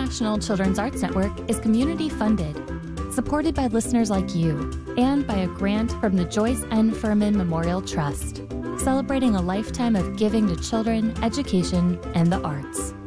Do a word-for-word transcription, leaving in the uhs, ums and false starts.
International Children's Arts Network is community funded, supported by listeners like you, and by a grant from the Joyce N. Furman Memorial Trust, celebrating a lifetime of giving to children, education, and the arts.